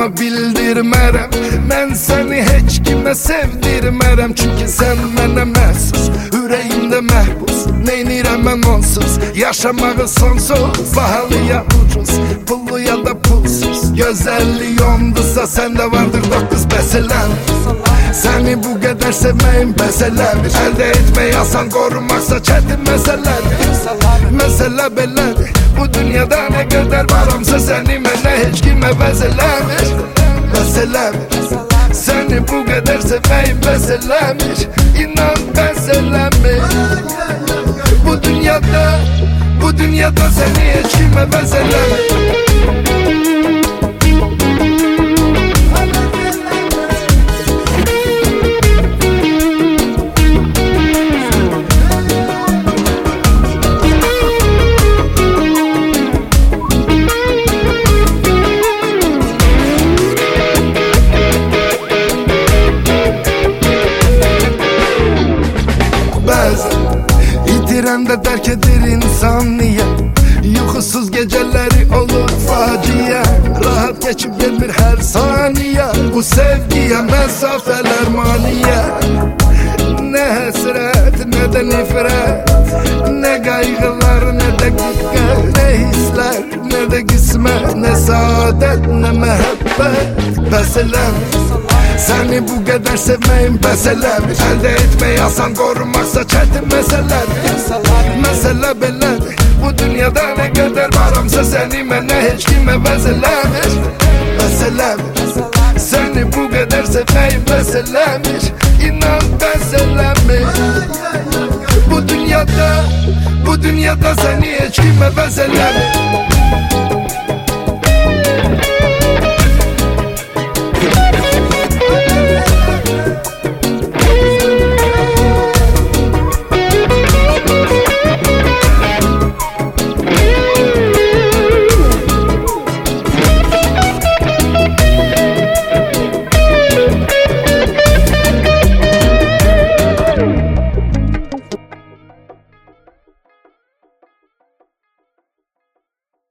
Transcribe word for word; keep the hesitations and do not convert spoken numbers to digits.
ama bildirmərəm. Mən səni heç kimə sevdirmərəm. Çünki sən mənə məhsus, ürəyimdə məhbus. Neynirəm mən onsuz, yaşamağı sonsuz. Bahalıya ucuz, pullu ya da pulsuz. Gözəllik onduzsa səndə vardır doqquz bəsələm. Səni bu qədər sevməyim bəsələmir. Əldə etmək asan, qorunmaqsa çətin məsələdir. Məsələ belədir, bu dünyada nə qədər varamsa səni mənə heç kim əvəz eləmir. Bəsələmir, səni bu qədər sevməyim bəsələmir. İnan bəsələmir. Bu dünyada, bu dünyada səni heç kim əvəz eləmir. İtirəndə dərk edir insan niyə? Yuxusuz gecələri olur faciə. Rahat geçib gelmir hər saniyə. Bu sevgiyə məsafələr maniyə. Nə həsrət, nə də nifrət, nə qayğılar, nə də qüqqət, nə hisslər, nə də qismət, nə saadət, nə məhəbbət. Bəsələmir, səni bu qədər sevməyim bəsələmir. Əldə etmək asan, qorunmaqsa çətin məsələdir. Məsələ belədir, bu dünyada nə qədər varamsa səni mənə heç kim əvəz eləmir. Bəsələmir, səni bu qədər sevməyim bəsələmir. İnan bəsələmir. Bu dünyada, bu dünyada səni heç kim əvəz eləmir.